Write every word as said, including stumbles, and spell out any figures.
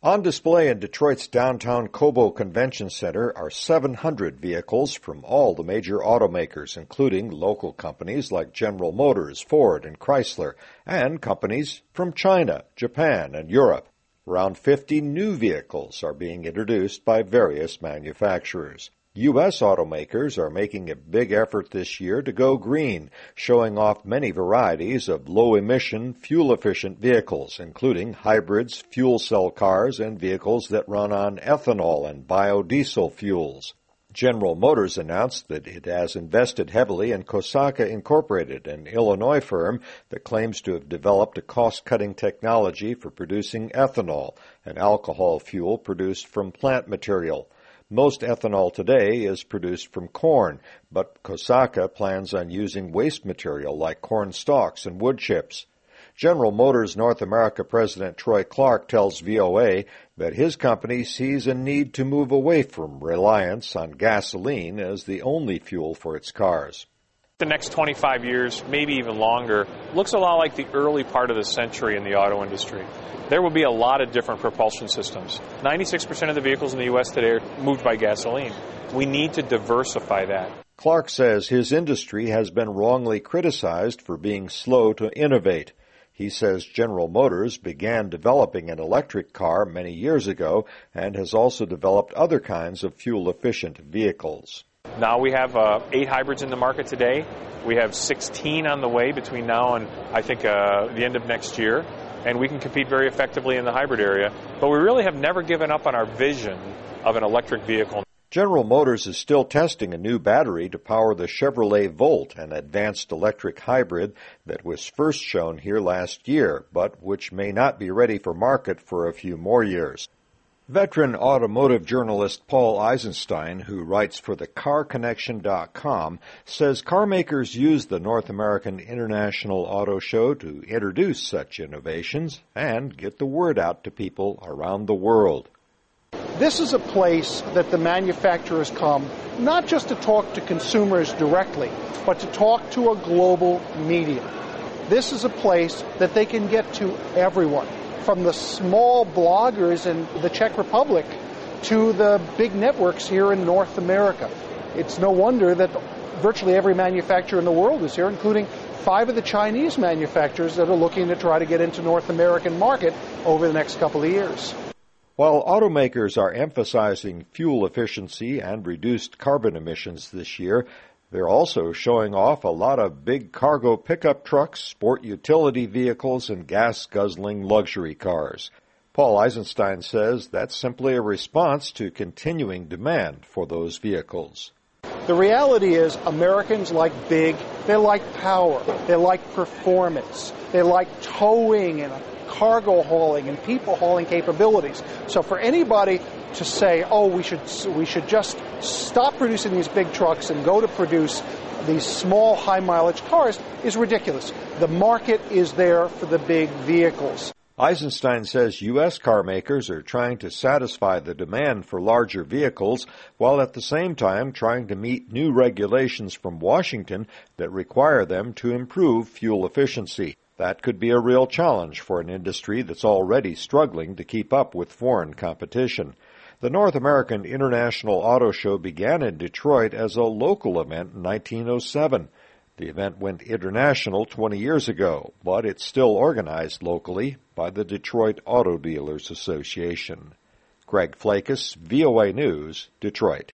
On display in Detroit's downtown Cobo Convention Center are seven hundred vehicles from all the major automakers, including local companies like General Motors, Ford, and Chrysler, and companies from China, Japan, and Europe. Around fifty new vehicles are being introduced by various manufacturers. U S automakers are making a big effort this year to go green, showing off many varieties of low-emission, fuel-efficient vehicles, including hybrids, fuel cell cars, and vehicles that run on ethanol and biodiesel fuels. General Motors announced that it has invested heavily in Kosaka Incorporated, an Illinois firm that claims to have developed a cost-cutting technology for producing ethanol, an alcohol fuel produced from plant material. Most ethanol today is produced from corn, but Kosaka plans on using waste material like corn stalks and wood chips. General Motors North America President Troy Clark tells V O A that his company sees a need to move away from reliance on gasoline as the only fuel for its cars. The next twenty-five years, maybe even longer, looks a lot like the early part of the century in the auto industry. There will be a lot of different propulsion systems. ninety-six percent of the vehicles in the U S today are moved by gasoline. We need to diversify that. Clark says his industry has been wrongly criticized for being slow to innovate. He says General Motors began developing an electric car many years ago and has also developed other kinds of fuel-efficient vehicles. Now we have uh, eight hybrids in the market today. We have sixteen on the way between now and, I think, uh, the end of next year. And we can compete very effectively in the hybrid area. But we really have never given up on our vision of an electric vehicle. General Motors is still testing a new battery to power the Chevrolet Volt, an advanced electric hybrid that was first shown here last year, but which may not be ready for market for a few more years. Veteran automotive journalist Paul Eisenstein, who writes for the car connection dot com, says carmakers use the North American International Auto Show to introduce such innovations and get the word out to people around the world. This is a place that the manufacturers come not just to talk to consumers directly, but to talk to a global media. This is a place that they can get to everyone, from the small bloggers in the Czech Republic to the big networks here in North America. It's no wonder that virtually every manufacturer in the world is here, including five of the Chinese manufacturers that are looking to try to get into North American market over the next couple of years. While automakers are emphasizing fuel efficiency and reduced carbon emissions this year, they're also showing off a lot of big cargo pickup trucks, sport utility vehicles, and gas-guzzling luxury cars. Paul Eisenstein says that's simply a response to continuing demand for those vehicles. The reality is Americans like big, they like power, they like performance, they like towing and cargo hauling and people hauling capabilities. So for anybody to say, oh, we should we should just stop producing these big trucks and go to produce these small high-mileage cars is ridiculous. The market is there for the big vehicles. Eisenstein says U S car makers are trying to satisfy the demand for larger vehicles while at the same time trying to meet new regulations from Washington that require them to improve fuel efficiency. That could be a real challenge for an industry that's already struggling to keep up with foreign competition. The North American International Auto Show began in Detroit as a local event in nineteen oh seven. The event went international twenty years ago, but it's still organized locally by the Detroit Auto Dealers Association. Greg Flakus, V O A News, Detroit.